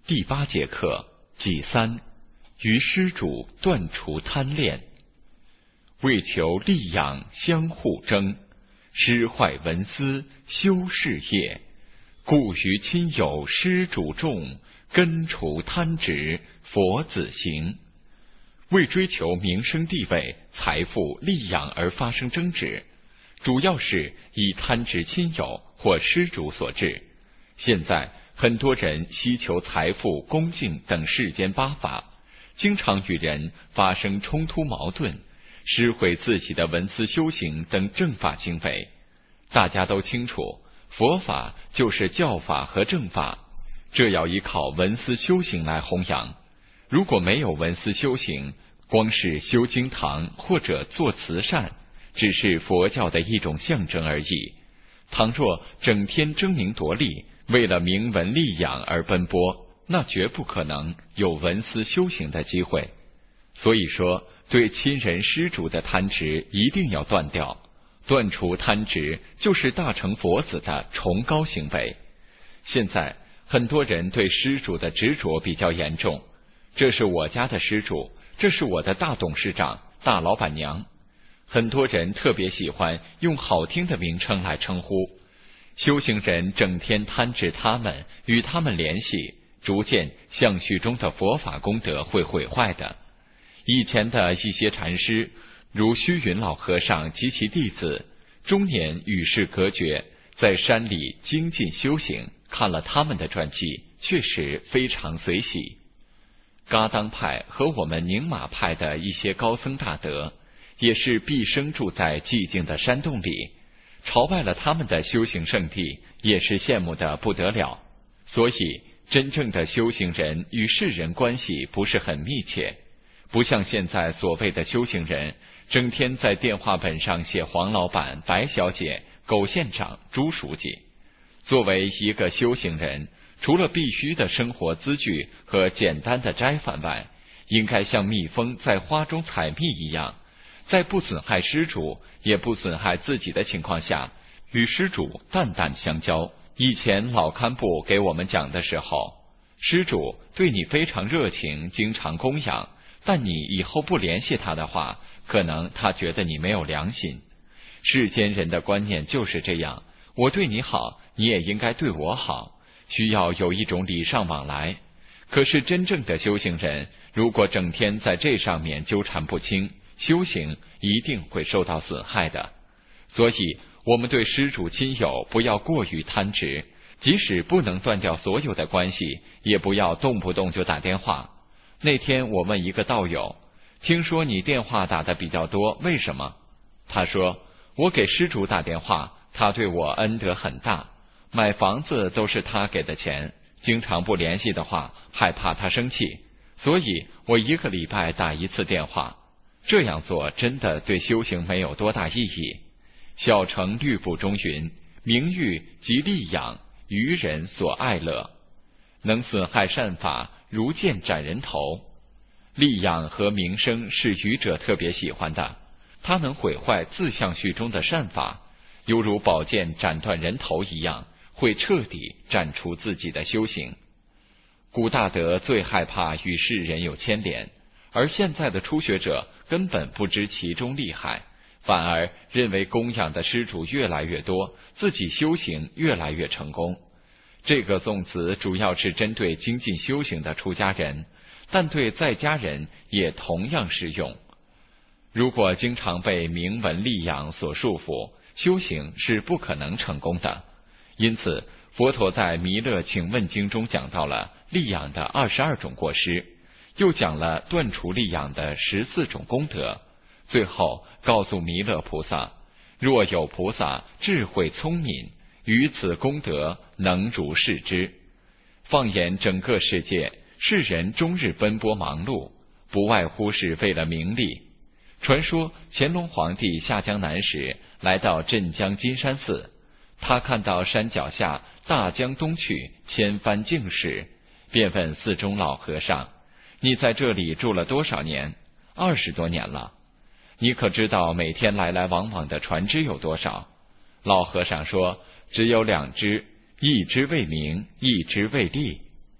第8节课己3，于施主断除贪恋，为求利养相互争，失坏文思修事业，故于亲友施主众，根除贪执，佛子行。为追求名声地位、财富、利养而发生争执，主要是以贪执亲友或施主所致。现在很多人希求财富、恭敬等世间八法，经常与人发生冲突矛盾，失毁自己的文思修行等正法行为。大家都清楚，佛法就是教法和正法，这要依靠文思修行来弘扬。如果没有文思修行，光是修经堂或者做慈善，只是佛教的一种象征而已。倘若整天争名夺利，为了名闻利养而奔波，那绝不可能有文思修行的机会。所以说，对亲人施主的贪执一定要断掉。断除贪执就是大乘佛子的崇高行为。现在很多人对施主的执着比较严重，这是我家的施主，这是我的大董事长、大老板娘。很多人特别喜欢用好听的名称来称呼。修行人整天贪执他们，与他们联系，逐渐相续中的佛法功德会毁坏的。以前的一些禅师，如虚云老和尚及其弟子，终年与世隔绝，在山里精进修行，看了他们的传记，确实非常随喜。噶当派和我们宁玛派的一些高僧大德，也是毕生住在寂静的山洞里，朝拜了他们的修行圣地，也是羡慕得不得了。所以真正的修行人与世人关系不是很密切，不像现在所谓的修行人，整天在电话本上写黄老板、白小姐、苟县长、朱书记。作为一个修行人，除了必须的生活资具和简单的斋饭外，应该像蜜蜂在花中采蜜一样，在不损害施主也不损害自己的情况下，与施主淡淡相交。以前老堪布给我们讲的时候，施主对你非常热情，经常供养，但你以后不联系他的话，可能他觉得你没有良心。世间人的观念就是这样，我对你好，你也应该对我好，需要有一种礼尚往来。可是真正的修行人，如果整天在这上面纠缠不清，修行一定会受到损害的。所以我们对施主亲友不要过于贪执，即使不能断掉所有的关系，也不要动不动就打电话。那天我问一个道友，听说你电话打得比较多，为什么？他说，我给施主打电话，他对我恩德很大，买房子都是他给的钱，经常不联系的话，害怕他生气，所以我1个礼拜打1次电话。这样做真的对修行没有多大意义。小乘律部中云，名誉即利养，愚人所爱乐，能损害善法，如剑斩人头。利养和名声是愚者特别喜欢的，它能毁坏自相续中的善法，犹如宝剑斩断人头一样，会彻底斩除自己的修行。古大德最害怕与世人有牵连，而现在的初学者根本不知其中利害，反而认为供养的施主越来越多，自己修行越来越成功。这个颂词主要是针对精进修行的出家人，但对在家人也同样适用。如果经常被名闻利养所束缚，修行是不可能成功的。因此佛陀在弥勒请问经中讲到了利养的22种过失，又讲了断除利养的14种功德，最后告诉弥勒菩萨，若有菩萨智慧聪明，于此功德能如是之。放眼整个世界，世人终日奔波忙碌，不外乎是为了名利。传说乾隆皇帝下江南时，来到镇江金山寺，他看到山脚下大江东去，千帆竞驶，便问寺中老和尚，你在这里住了多少年？20多年了。你可知道每天来来往往的船只有多少？老和尚说，只有2只，一只为名，一只为利。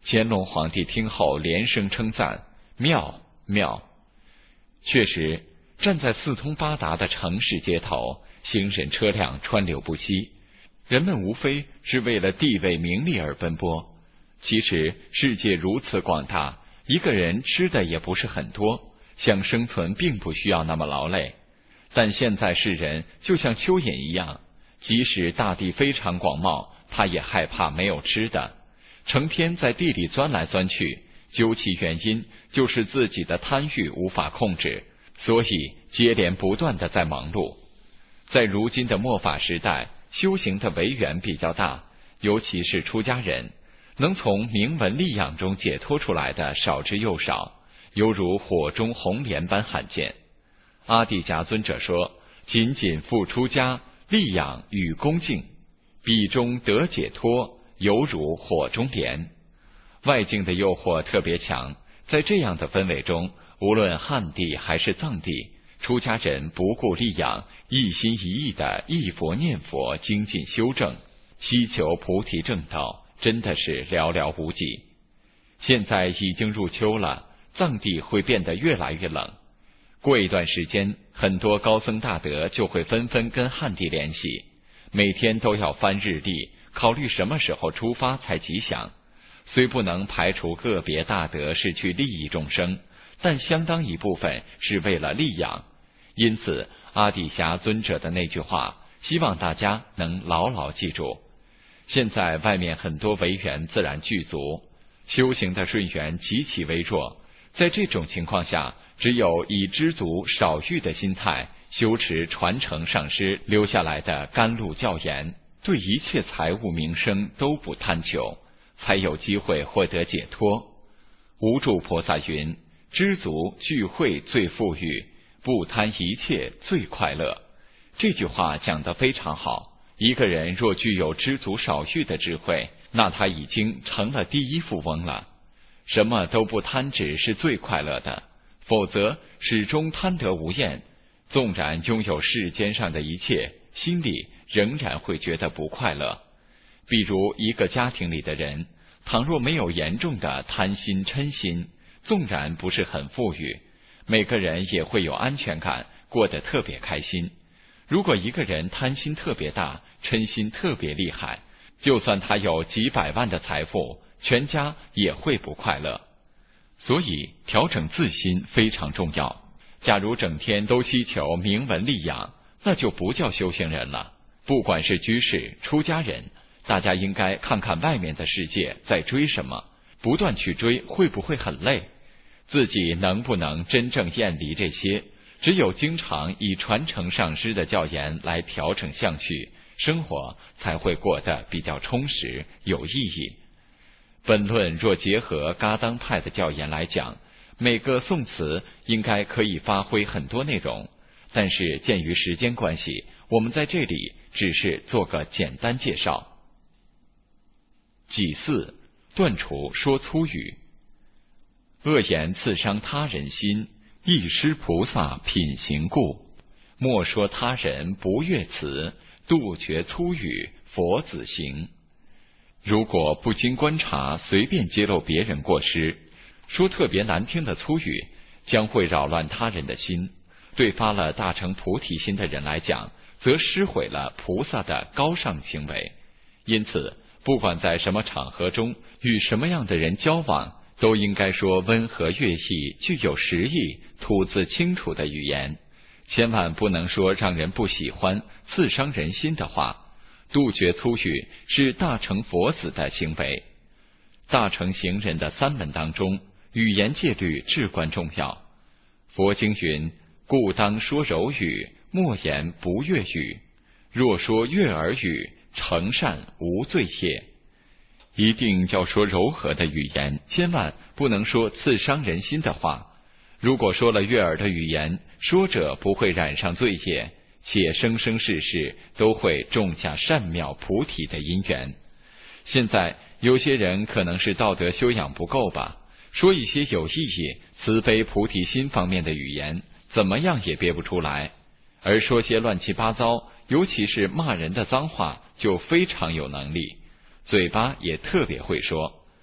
乾隆皇帝听后连声称赞：妙妙！确实，站在四通八达的城市街头，行人车辆川流不息，人们无非是为了地位名利而奔波。其实世界如此广大，一个人吃的也不是很多，想生存并不需要那么劳累。但现在世人就像蚯蚓一样，即使大地非常广袤，他也害怕没有吃的，成天在地里钻来钻去。究其原因，就是自己的贪欲无法控制，所以接连不断的在忙碌。在如今的末法时代，修行的为缘比较大，尤其是出家人，能从名闻利养中解脱出来的少之又少，犹如火中红莲般罕见。阿底峡尊者说：仅仅复出家，利养与恭敬，彼中得解脱，犹如火中莲。外境的诱惑特别强，在这样的氛围中，无论汉地还是藏地，出家人不顾利养，一心一意的忆佛念佛，精进修正，希求菩提正道，真的是寥寥无几。现在已经入秋了，藏地会变得越来越冷。过一段时间，很多高僧大德就会纷纷跟汉地联系，每天都要翻日历，考虑什么时候出发才吉祥。虽不能排除个别大德是去利益众生，但相当一部分是为了利养。因此，阿底峡尊者的那句话，希望大家能牢牢记住。现在外面很多违缘自然具足，修行的顺缘极其微弱，在这种情况下，只有以知足少欲的心态修持传承上师留下来的甘露教言，对一切财物名声都不贪求，才有机会获得解脱。无住菩萨云：知足聚会最富裕，不贪一切最快乐。这句话讲得非常好。一个人若具有知足少欲的智慧，那他已经成了第一富翁了。什么都不贪执是最快乐的，否则始终贪得无厌，纵然拥有世间上的一切，心里仍然会觉得不快乐。比如一个家庭里的人，倘若没有严重的贪心嗔心，纵然不是很富裕，每个人也会有安全感，过得特别开心。如果一个人贪心特别大，嗔心特别厉害，就算他有几百万的财富，全家也会不快乐。所以调整自心非常重要。假如整天都希求名闻利养，那就不叫修行人了。不管是居士、出家人，大家应该看看外面的世界在追什么，不断去追会不会很累？自己能不能真正厌离这些？只有经常以传承上师的教言来调整相序，生活才会过得比较充实有意义。本论若结合噶当派的教言来讲，每个颂词应该可以发挥很多内容，但是鉴于时间关系，我们在这里只是做个简单介绍。己巳，断除说粗语。恶言刺伤他人心，亦失菩萨品行故。莫说他人不悦词，杜绝粗语，佛子行。如果不经观察，随便揭露别人过失，说特别难听的粗语，将会扰乱他人的心。对发了大乘菩提心的人来讲，则失毁了菩萨的高尚行为。因此，不管在什么场合中，与什么样的人交往，都应该说温和悦意、具有实意、吐字清楚的语言，千万不能说让人不喜欢、刺伤人心的话。杜绝粗语是大乘佛子的行为。大乘行人的三门当中，语言戒律至关重要。佛经云：故当说柔语，莫言不悦语。若说悦耳语，诚善无罪业。一定要说柔和的语言，千万不能说刺伤人心的话。如果说了悦耳的语言，说者不会染上罪业，且生生世世都会种下善妙菩提的因缘。现在有些人可能是道德修养不够吧，说一些有意义、慈悲菩提心方面的语言，怎么样也憋不出来，而说些乱七八糟，尤其是骂人的脏话，就非常有能力，嘴巴也特别会说。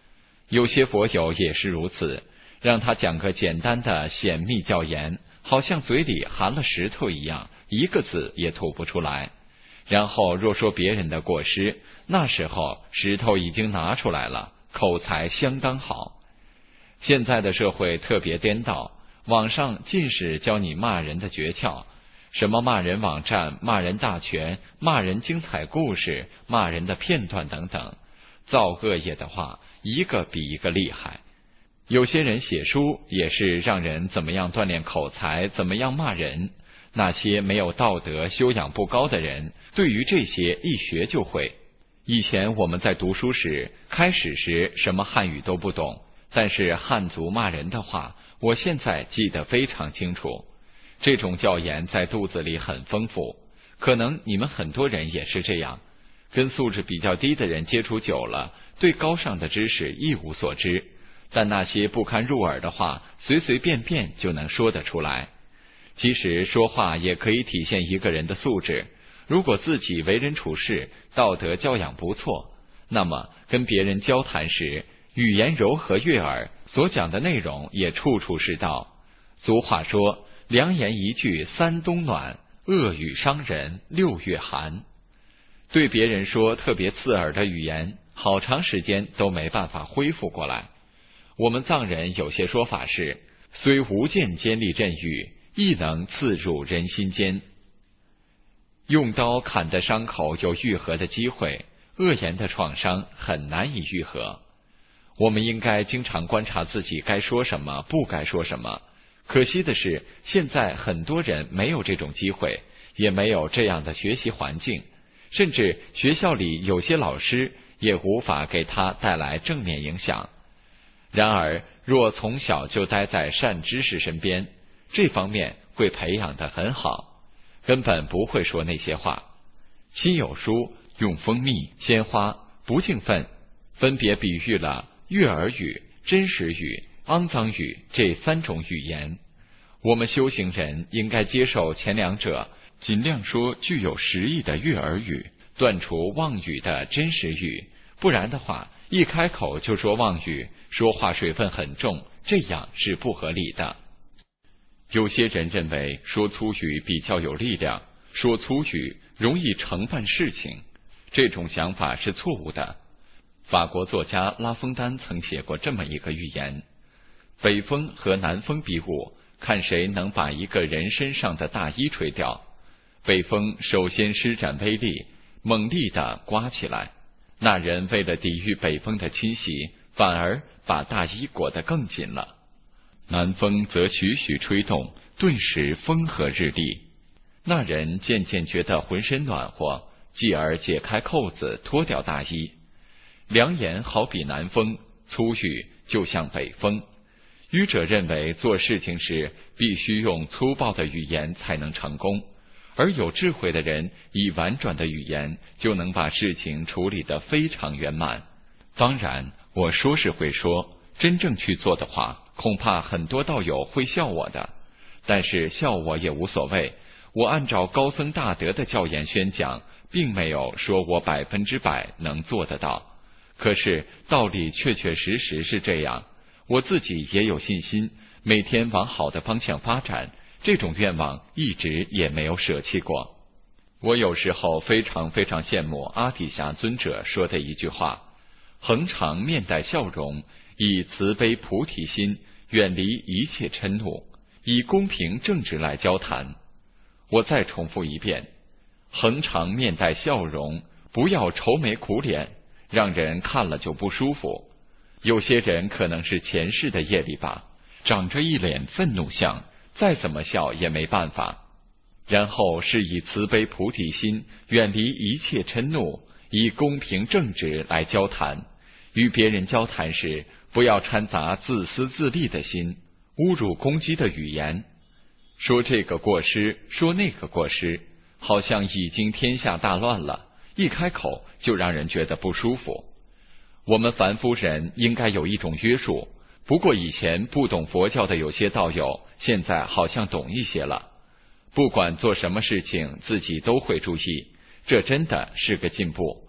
有些佛友也是如此，让他讲个简单的显密教言，好像嘴里含了石头一样，一个字也吐不出来。然后若说别人的过失，那时候石头已经拿出来了，口才相当好。现在的社会特别颠倒，网上尽是教你骂人的诀窍，什么骂人网站、骂人大全、骂人精彩故事、骂人的片段等等，造恶业的话一个比一个厉害。有些人写书也是让人怎么样锻炼口才，怎么样骂人。那些没有道德修养不高的人，对于这些一学就会。以前我们在读书时，开始时什么汉语都不懂，但是汉族骂人的话，我现在记得非常清楚。这种教言在肚子里很丰富，可能你们很多人也是这样。跟素质比较低的人接触久了，对高尚的知识一无所知，但那些不堪入耳的话，随随便便就能说得出来。其实说话也可以体现一个人的素质，如果自己为人处事道德教养不错，那么跟别人交谈时语言柔和悦耳，所讲的内容也处处是道。俗话说，良言一句三冬暖，恶语伤人六月寒。对别人说特别刺耳的语言，好长时间都没办法恢复过来。我们藏人有些说法是，虽无剑尖利刃语，亦能刺入人心间。用刀砍的伤口有愈合的机会，恶言的创伤很难以愈合。我们应该经常观察自己该说什么，不该说什么。可惜的是，现在很多人没有这种机会，也没有这样的学习环境，甚至学校里有些老师也无法给他带来正面影响。然而，若从小就待在善知识身边，这方面会培养得很好，根本不会说那些话。亲友书用蜂蜜、鲜花、不敬分，分别比喻了悦耳语、真实语、肮脏语这三种语言。我们修行人应该接受前两者，尽量说具有实意的悦耳语，断除妄语的真实语。不然的话，一开口就说妄语，说话水分很重，这样是不合理的。有些人认为说粗语比较有力量，说粗语容易承办事情，这种想法是错误的。法国作家拉封丹曾写过这么一个寓言：北风和南风比武，看谁能把一个人身上的大衣吹掉。北风首先施展威力，猛力地刮起来，那人为了抵御北风的侵袭，反而把大衣裹得更紧了。南风则徐徐吹动，顿时风和日丽，那人渐渐觉得浑身暖和，继而解开扣子，脱掉大衣。良言好比南风，粗语就像北风。愚者认为做事情时必须用粗暴的语言才能成功，而有智慧的人以婉转的语言就能把事情处理得非常圆满。当然，我说是会说，真正去做的话，恐怕很多道友会笑我的，但是笑我也无所谓。我按照高僧大德的教言宣讲，并没有说我100%能做得到，可是道理确确实实是这样。我自己也有信心，每天往好的方向发展，这种愿望一直也没有舍弃过。我有时候非常非常羡慕阿底峡尊者说的一句话：恒常面带笑容，以慈悲菩提心，远离一切嗔怒，以公平正直来交谈。我再重复一遍，恒常面带笑容，不要愁眉苦脸，让人看了就不舒服。有些人可能是前世的业力吧，长着一脸愤怒相，再怎么笑也没办法。然后是以慈悲菩提心，远离一切嗔怒，以公平正直来交谈。与别人交谈时，不要掺杂自私自利的心，侮辱攻击的语言，说这个过失，说那个过失，好像已经天下大乱了，一开口就让人觉得不舒服。我们凡夫人应该有一种约束，不过以前不懂佛教的有些道友，现在好像懂一些了。不管做什么事情，自己都会注意，这真的是个进步。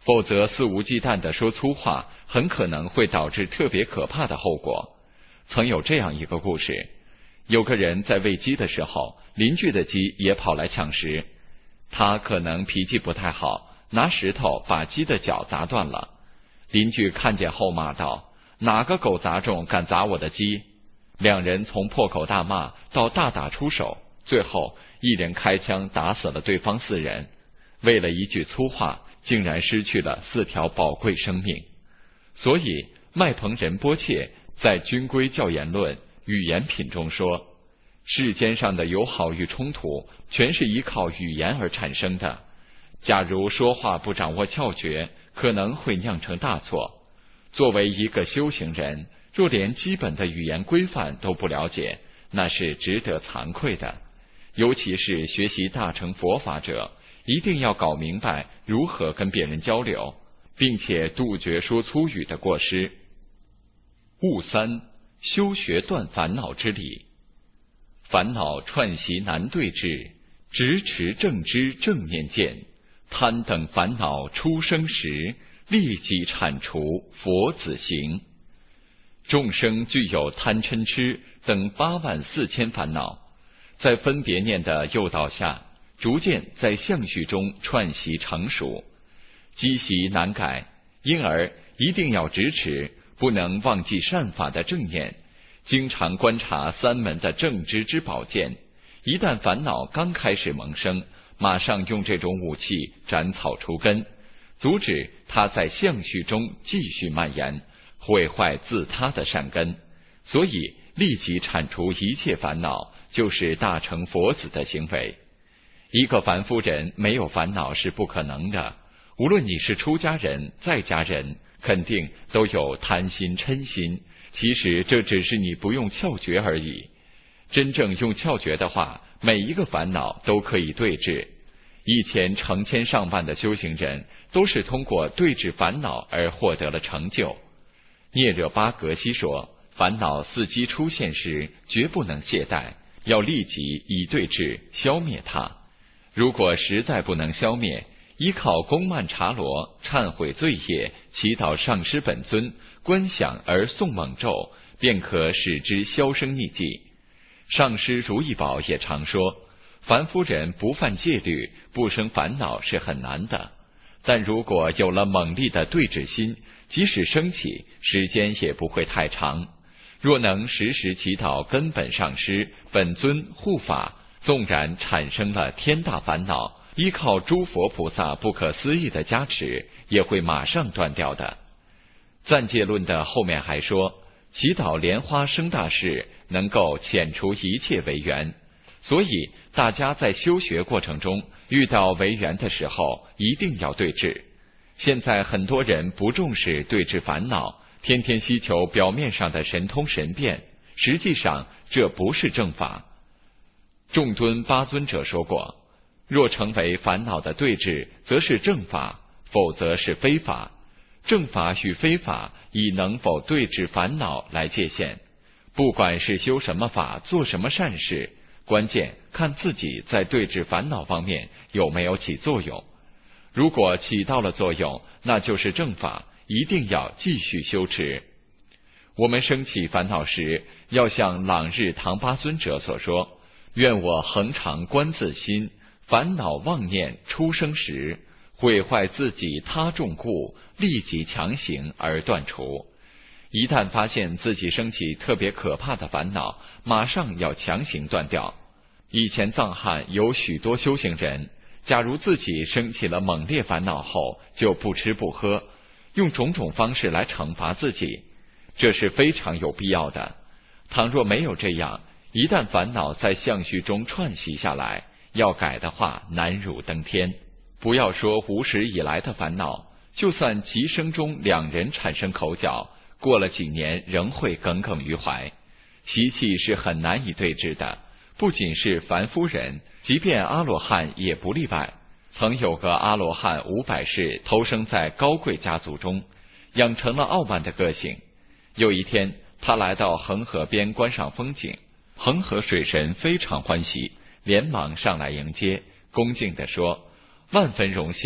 否则肆无忌惮地说粗话，很可能会导致特别可怕的后果。曾有这样一个故事，有个人在喂鸡的时候，邻居的鸡也跑来抢食，他可能脾气不太好，拿石头把鸡的脚砸断了。邻居看见后骂道：哪个狗杂种敢砸我的鸡？两人从破口大骂到大打出手，最后一人开枪打死了对方4人，为了一句粗话，竟然失去了4条宝贵生命。所以麦彭仁波切在《军规教言论语言品》中说，世间上的友好与冲突全是依靠语言而产生的，假如说话不掌握窍诀，可能会酿成大错。作为一个修行人，若连基本的语言规范都不了解，那是值得惭愧的。尤其是学习大乘佛法者，一定要搞明白如何跟别人交流，并且杜绝说粗语的过失。悟3，修学断烦恼之理。烦恼串习难对治，直持正知正面见，贪等烦恼出生时，立即铲除佛子行。众生具有贪嗔痴等84000烦恼，在分别念的诱导下，逐渐在相续中串习成熟，积习难改，因而一定要直持，不能忘记善法的正念，经常观察3门的正知之宝剑，一旦烦恼刚开始萌生，马上用这种武器斩草除根，阻止它在相续中继续蔓延，毁坏自他的善根。所以立即铲除一切烦恼，就是大乘佛子的行为。一个凡夫人没有烦恼是不可能的，无论你是出家人在家人，肯定都有贪心嗔心，其实这只是你不用窍诀而已。真正用窍诀的话，每一个烦恼都可以对治。以前成千上万的修行人都是通过对治烦恼而获得了成就。聂惹巴格西说，烦恼伺机出现时，绝不能懈怠，要立即以对治消灭它。如果实在不能消灭，依靠公曼茶罗忏悔罪业，祈祷上师本尊，观想而诵猛咒，便可使之销声匿迹。上师如意宝也常说，凡夫人不犯戒律，不生烦恼是很难的，但如果有了猛烈的对治心，即使升起，时间也不会太长。若能时时祈祷根本上师本尊护法，纵然产生了天大烦恼，依靠诸佛菩萨不可思议的加持，也会马上断掉的。暂戒论的后面还说，祈祷莲花生大士能够遣除一切违缘。所以大家在修学过程中遇到违缘的时候，一定要对治。现在很多人不重视对治烦恼，天天希求表面上的神通神变，实际上这不是正法。众敦巴尊者说过，若成为烦恼的对治，则是正法，否则是非法。正法与非法以能否对治烦恼来界限。不管是修什么法，做什么善事，关键看自己在对治烦恼方面有没有起作用。如果起到了作用，那就是正法，一定要继续修持。我们升起烦恼时，要像朗日唐巴尊者所说，愿我恒常观自心，烦恼妄念出生时，毁坏自己他众故，立即强行而断除。一旦发现自己升起特别可怕的烦恼，马上要强行断掉。以前藏汉有许多修行人，假如自己升起了猛烈烦恼后，就不吃不喝，用种种方式来惩罚自己，这是非常有必要的。倘若没有这样，一旦烦恼在相续中串习下来，要改的话难如登天。不要说无始以来的烦恼，就算即生中两人产生口角，过了几年仍会耿耿于怀。习气是很难以对治的，不仅是凡夫人，即便阿罗汉也不例外。曾有个阿罗汉500世投生在高贵家族中，养成了傲慢的个性。有一天，他来到恒河边观赏风景，恒河水神非常欢喜，连忙上来迎接，恭敬地说：万分荣幸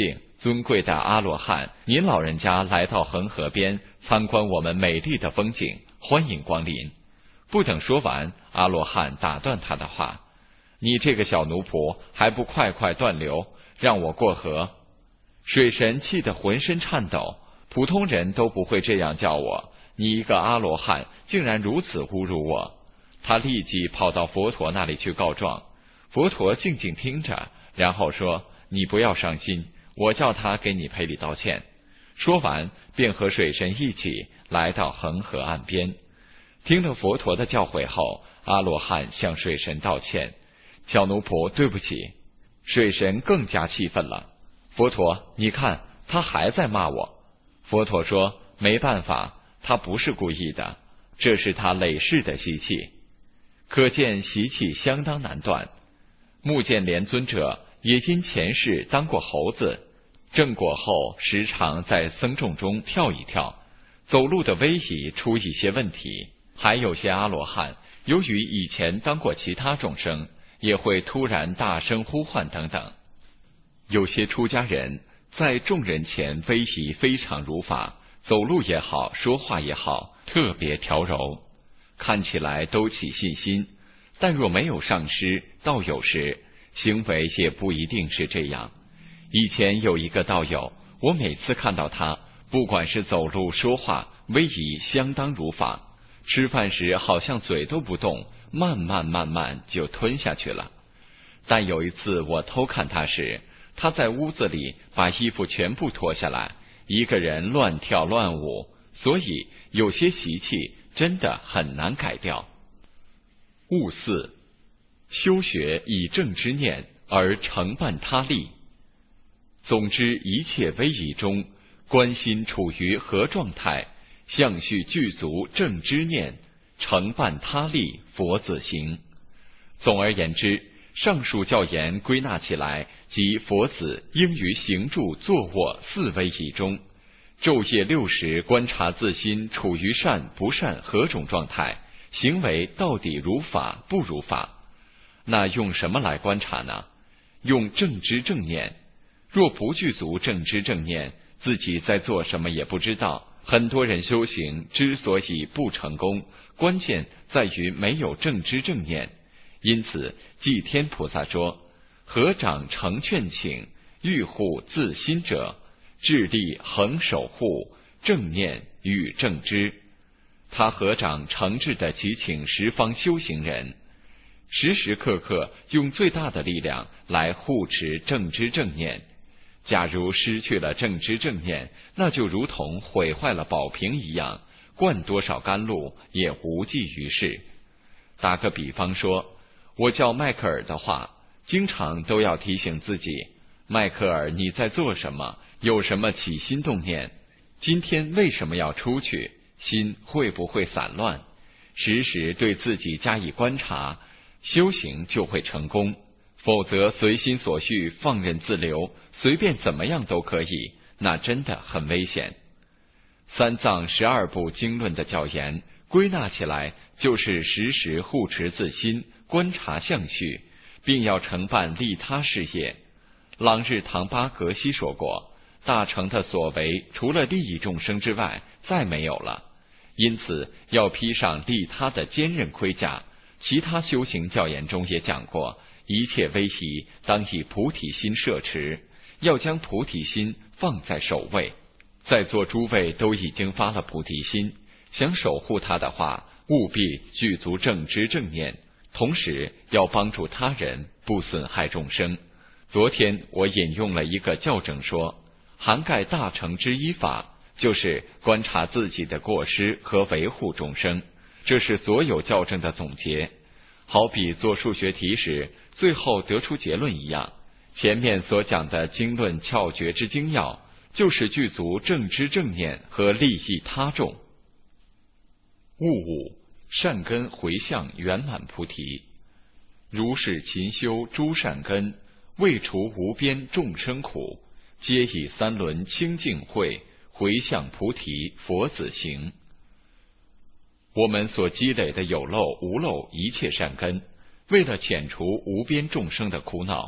尊贵的阿罗汉，您老人家来到恒河边参观我们美丽的风景，欢迎光临。不等说完，阿罗汉打断他的话：你这个小奴仆，还不快快断流，让我过河！水神气得浑身颤抖，普通人都不会这样叫我，你一个阿罗汉竟然如此侮辱我！他立即跑到佛陀那里去告状。佛陀静静听着，然后说：你不要伤心，我叫他给你赔礼道歉。说完，便和水神一起来到恒河岸边。听了佛陀的教诲后，阿罗汉向水神道歉：小奴仆，对不起。水神更加气愤了：佛陀，你看，他还在骂我。佛陀说：没办法，他不是故意的，这是他累世的习气。可见习气相当难断。目犍连尊者也因前世当过猴子，正果后时常在僧众中跳一跳，走路的威仪出一些问题。还有些阿罗汉由于以前当过其他众生，也会突然大声呼唤等等。有些出家人在众人前威仪非常如法，走路也好，说话也好，特别调柔，看起来都起信心。但若没有上师道友时，行为也不一定是这样。以前有一个道友，我每次看到他，不管是走路说话，威仪相当如法，吃饭时好像嘴都不动，慢慢就吞下去了。但有一次我偷看他时，他在屋子里把衣服全部脱下来，一个人乱跳乱舞，所以有些习气真的很难改掉。悟四，修学以正之念而承办他力。总之一切威仪中，观心处于何状态，相续具足正之念，承办他力，佛子行。总而言之，上述教言归纳起来，即佛子应于行住坐卧四威仪中，昼夜6时观察自心处于善不善何种状态，行为到底如法不如法。那用什么来观察呢？用正知正念。若不具足正知正念，自己在做什么也不知道。很多人修行之所以不成功，关键在于没有正知正念。因此济天菩萨说：合掌诚劝请，欲护自心者，致力恒守护正念与正知。他合掌诚挚地祈请十方修行人，时时刻刻用最大的力量来护持正知正念。假如失去了正知正念，那就如同毁坏了宝瓶一样，灌多少甘露也无济于事。打个比方说，我叫迈克尔的话，经常都要提醒自己：迈克尔，你在做什么？有什么起心动念？今天为什么要出去？心会不会散乱？时时对自己加以观察，修行就会成功。否则随心所欲，放任自流，随便怎么样都可以，那真的很危险。三藏12部经论的教言归纳起来，就是时时护持自心，观察相续，并要承办利他事业。朗日唐巴格西说过，大乘的所为除了利益众生之外，再没有了。因此要披上利他的坚韧盔甲。其他修行教言中也讲过，一切威仪当以菩提心摄持，要将菩提心放在首位。在座诸位都已经发了菩提心，想守护它的话，务必具足正知正念，同时要帮助他人，不损害众生。昨天我引用了一个教证说，涵盖大乘之一法，就是观察自己的过失和维护众生，这是所有教证的总结。好比做数学题时，最后得出结论一样，前面所讲的经论窍诀之精要，就是具足正知正念和利益他众。悟五，善根回向圆满菩提。如是勤修诸善根，未除无边众生苦，皆以三轮清净慧，回向菩提佛子行。我们所积累的有漏无漏一切善根，为了遣除无边众生的苦恼，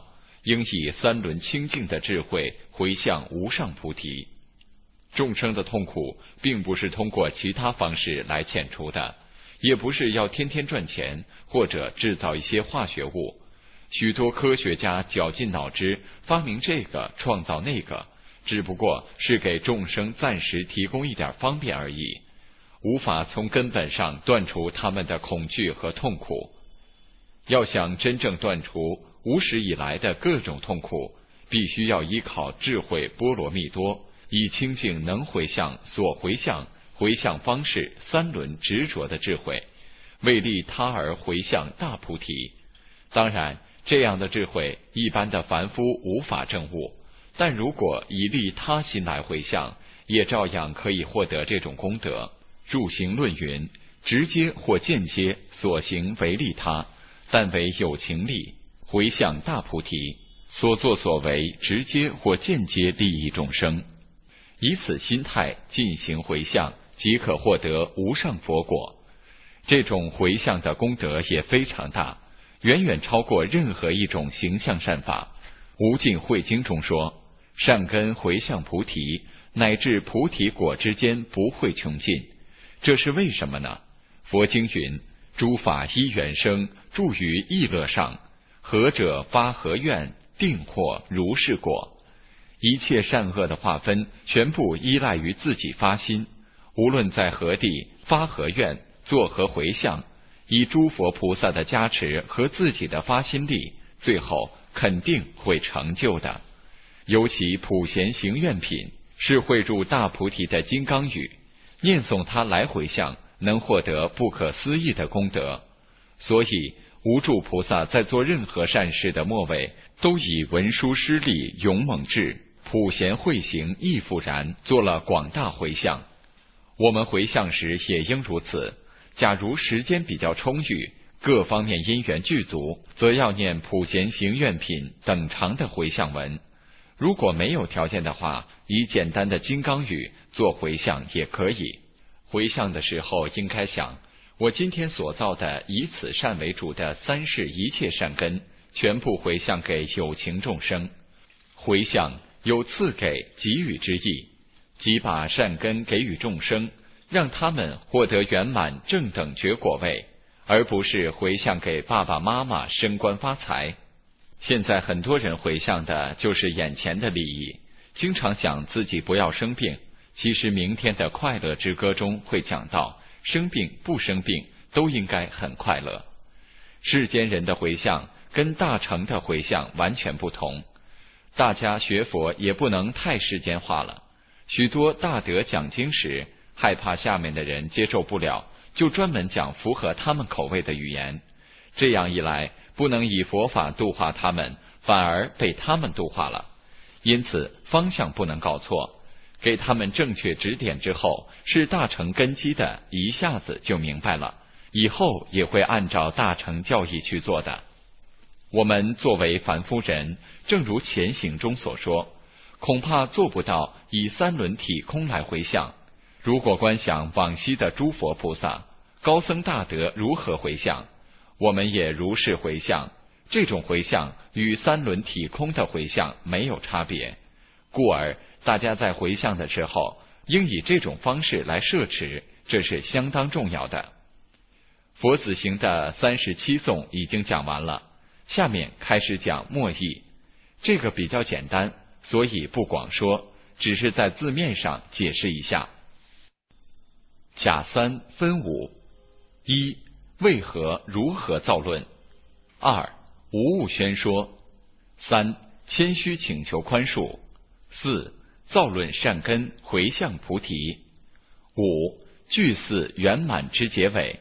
应以三轮清净的智慧回向无上菩提。众生的痛苦并不是通过其他方式来遣除的，也不是要天天赚钱或者制造一些化学物。许多科学家绞尽脑汁发明这个创造那个，只不过是给众生暂时提供一点方便而已，无法从根本上断除他们的恐惧和痛苦。要想真正断除无始以来的各种痛苦，必须要依靠智慧波罗蜜多，以清净能回向、所回向、回向方式三轮执着的智慧，为利他而回向大菩提。当然，这样的智慧一般的凡夫无法证悟，但如果以利他心来回向，也照样可以获得这种功德。入行论云：直接或间接所行为利他，但为有情力，回向大菩提，所作所为直接或间接利益众生。以此心态进行回向，即可获得无上佛果。这种回向的功德也非常大，远远超过任何一种形象善法。无尽慧经中说，善根回向菩提，乃至菩提果之间不会穷尽。这是为什么呢？佛经云：诸法依缘生，住于意乐上，何者发何愿，定获如是果。一切善恶的划分全部依赖于自己发心，无论在何地发何愿，作何回向，以诸佛菩萨的加持和自己的发心力，最后肯定会成就的。尤其普贤行愿品是汇入大菩提的金刚语，念诵它来回向，能获得不可思议的功德。所以无住菩萨在做任何善事的末尾，都以文殊师利勇猛智，普贤慧行亦复然，做了广大回向。我们回向时也应如此。假如时间比较充裕，各方面因缘具足，则要念普贤行愿品等长的回向文。如果没有条件的话，以简单的金刚语做回向也可以。回向的时候应该想，我今天所造的以此善为主的三世一切善根，全部回向给有情众生。回向有赐给给予之意，即把善根给予众生，让他们获得圆满正等觉果位，而不是回向给爸爸妈妈升官发财。现在很多人回向的就是眼前的利益，经常想自己不要生病。其实明天的快乐之歌中会讲到，生病不生病都应该很快乐。世间人的回向跟大乘的回向完全不同，大家学佛也不能太世间化了。许多大德讲经时，害怕下面的人接受不了，就专门讲符合他们口味的语言。这样一来，不能以佛法度化他们，反而被他们度化了。因此方向不能搞错，给他们正确指点之后，是大乘根基的，一下子就明白了，以后也会按照大乘教义去做的。我们作为凡夫人，正如前行中所说，恐怕做不到以三轮体空来回向。如果观想往昔的诸佛菩萨、高僧大德如何回向，我们也如是回向。这种回向与三轮体空的回向没有差别，故而大家在回向的时候，应以这种方式来摄持，这是相当重要的。佛子行的37颂已经讲完了，下面开始讲末义。这个比较简单，所以不广说，只是在字面上解释一下。甲三分五：一、为何如何造论；二、无物宣说；三、谦虚请求宽恕；四、造论善根回向菩提；五、具四圆满之结尾。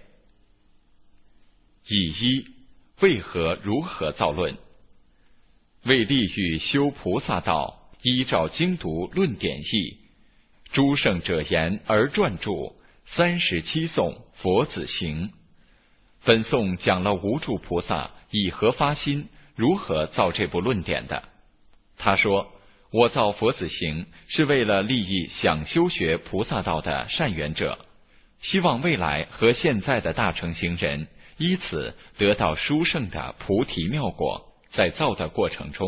以一、为何如何造论。为利欲修菩萨道，依照经读论典义，诸圣者言而撰著37颂佛子行。本颂讲了无住菩萨以何发心，如何造这部论典的。他说，我造佛子行是为了利益想修学菩萨道的善缘者，希望未来和现在的大乘行人依此得到殊胜的菩提妙果。在造的过程中，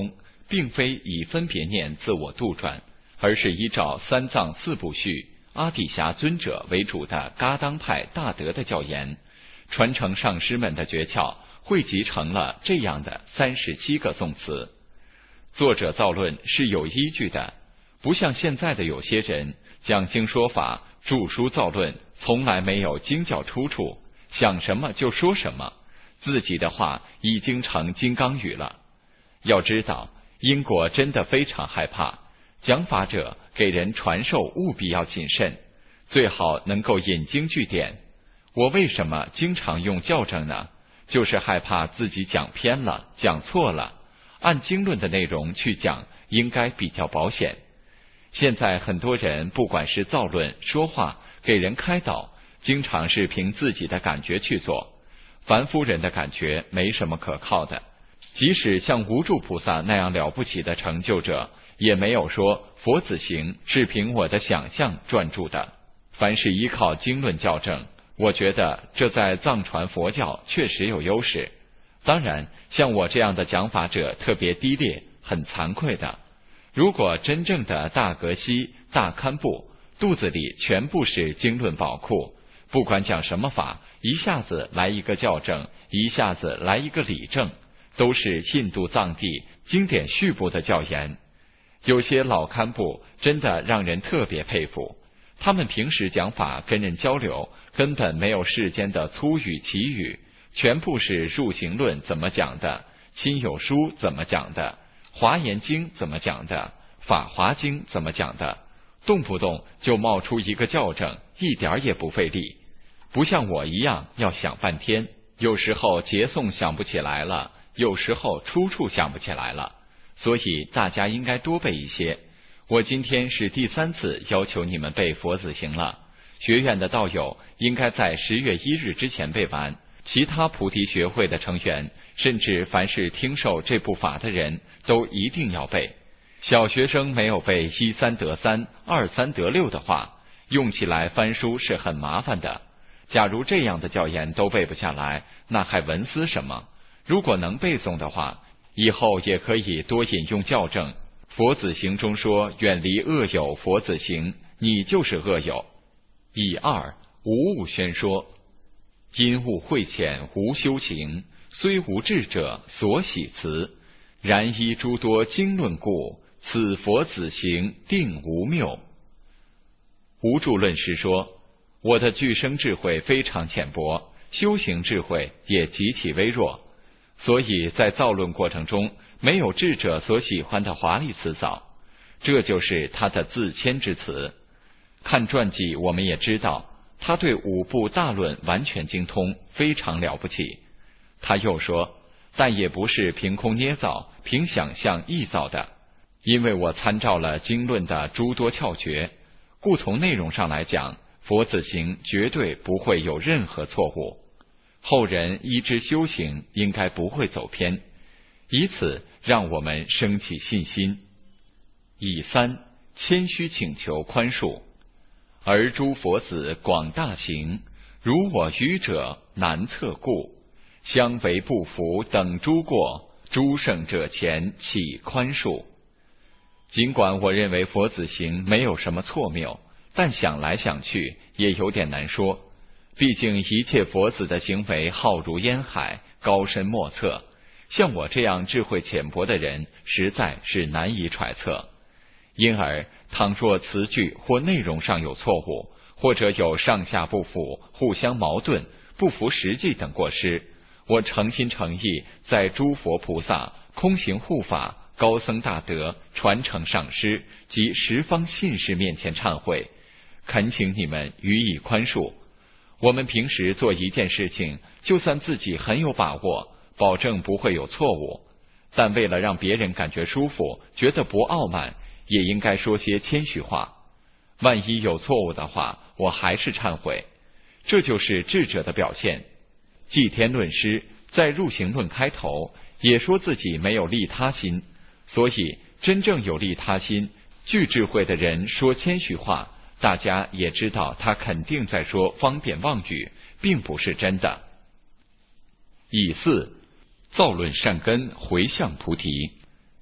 并非以分别念自我杜撰，而是依照三藏四部序、阿底峡尊者为主的噶当派大德的教言，传承上师们的诀窍，汇集成了这样的37个颂词。作者造论是有依据的，不像现在的有些人讲经说法、著书造论，从来没有经教出处，想什么就说什么，自己的话已经成金刚语了。要知道，因果真的非常害怕，讲法者给人传授务必要谨慎，最好能够引经据典。我为什么经常用校正呢？就是害怕自己讲偏了、讲错了，按经论的内容去讲，应该比较保险。现在很多人不管是造论、说话、给人开导，经常是凭自己的感觉去做，凡夫人的感觉没什么可靠的。即使像无住菩萨那样了不起的成就者，也没有说佛子行是凭我的想象撰著的。凡是依靠经论校正，我觉得这在藏传佛教确实有优势。当然，像我这样的讲法者特别低劣，很惭愧的。如果真正的大格西、大堪布肚子里全部是经论宝库，不管讲什么法，一下子来一个校正，一下子来一个理正，都是印度藏地经典序部的教言。有些老堪布真的让人特别佩服，他们平时讲法跟人交流，根本没有世间的粗语奇语，全部是入行论怎么讲的，亲友书怎么讲的，华严经怎么讲的，法华经怎么讲的，动不动就冒出一个校正，一点也不费力。不像我一样要想半天，有时候结诵想不起来了，有时候出处想不起来了，所以大家应该多背一些。我今天是第3次要求你们背佛子行了，学院的道友应该在10月1日之前背完，其他菩提学会的成员，甚至凡是听受这部法的人都一定要背。小学生没有背1三得3、2三得6的话，用起来翻书是很麻烦的。假如这样的教言都背不下来，那还文思什么？如果能背诵的话，以后也可以多引用校正。佛子行中说，远离恶友佛子行，你就是恶友。以2无物宣说，因物慧浅无修行，虽无智者所喜辞，然依诸多经论故，此佛子行定无谬。无住论师说，我的具生智慧非常浅薄，修行智慧也极其微弱，所以在造论过程中没有智者所喜欢的华丽辞藻，这就是他的自谦之词。看传记我们也知道，他对5部大论完全精通，非常了不起。他又说，但也不是凭空捏造、凭想象臆造的，因为我参照了经论的诸多窍诀，故从内容上来讲，佛子行绝对不会有任何错误，后人依之修行应该不会走偏，以此让我们升起信心。以3谦虚请求宽恕，而诸佛子广大行，如我愚者难测故，相为不服等诸过，诸圣者前起宽恕。尽管我认为佛子行没有什么错谬，但想来想去也有点难说，毕竟一切佛子的行为浩如烟海，高深莫测，像我这样智慧浅薄的人实在是难以揣测。因而倘若词句或内容上有错误，或者有上下不符、互相矛盾、不符实际等过失，我诚心诚意在诸佛菩萨、空行护法、高僧大德、传承上师及十方信士面前忏悔，恳请你们予以宽恕。我们平时做一件事情，就算自己很有把握，保证不会有错误，但为了让别人感觉舒服，觉得不傲慢，也应该说些谦虚话。万一有错误的话，我还是忏悔，这就是智者的表现。祭天论师在入行论开头也说自己没有利他心，所以真正有利他心、具智慧的人说谦虚话，大家也知道他肯定在说方便妄语，并不是真的。以4造论善根回向菩提。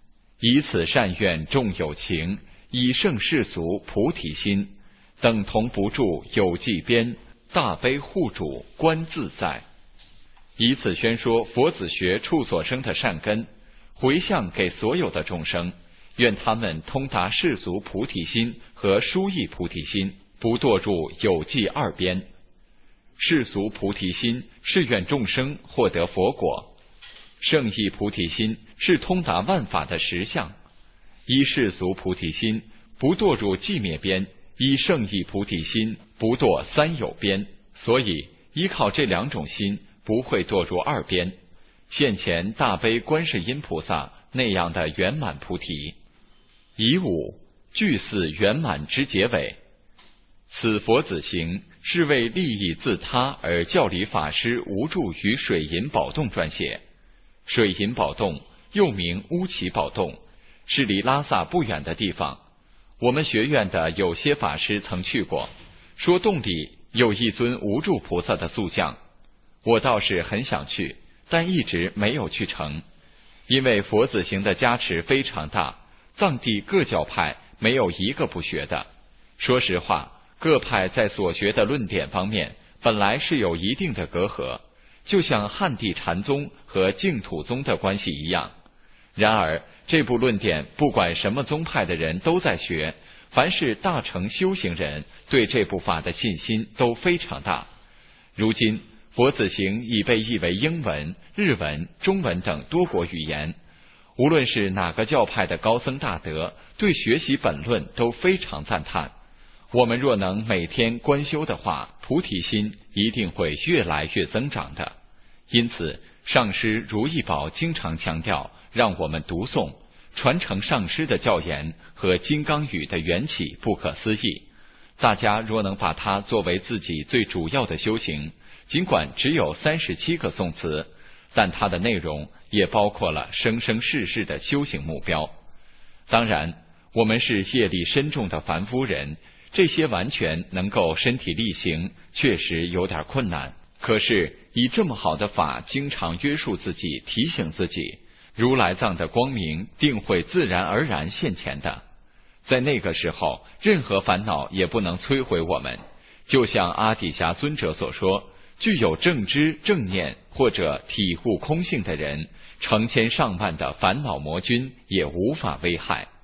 以此善愿众有情，以圣世俗菩提心，等同不住有记边，大悲护主观自在。以此宣说佛子学处所生的善根，回向给所有的众生，愿他们通达世俗菩提心和殊异菩提心，不堕入有记二边。世俗菩提心是愿众生获得佛果，圣意菩提心是通达万法的实相。依世俗菩提心不堕入寂灭边，依圣意菩提心不堕三有边，所以依靠这两种心不会堕入二边，现前大悲观世音菩萨那样的圆满菩提。以五具似圆满之结尾。此佛子行是为利益自他而教理法师无住于水银宝洞撰写。水银宝洞又名乌耆宝洞，是离拉萨不远的地方。我们学院的有些法师曾去过，说洞里有一尊无住菩萨的塑像。我倒是很想去，但一直没有去成。因为佛子行的加持非常大，藏地各教派没有一个不学的。说实话，各派在所学的论点方面本来是有一定的隔阂，就像汉地禅宗和净土宗的关系一样。然而这部论点不管什么宗派的人都在学，凡是大乘修行人对这部法的信心都非常大。如今佛子行已被译为英文、日文、中文等多国语言，无论是哪个教派的高僧大德，对学习本论都非常赞叹。我们若能每天观修的话，菩提心一定会越来越增长的。因此上师如意宝经常强调让我们读诵，传承上师的教言和金刚语的缘起不可思议。大家若能把它作为自己最主要的修行，尽管只有37个颂词，但它的内容也包括了生生世世的修行目标。当然我们是业力深重的凡夫人，这些完全能够身体力行确实有点困难，可是以这么好的法经常约束自己，提醒自己，如来藏的光明定会自然而然现前的。在那个时候，任何烦恼也不能摧毁我们。就像阿底峡尊者所说，具有正知正念或者体悟空性的人，成千上万的烦恼魔君也无法危害。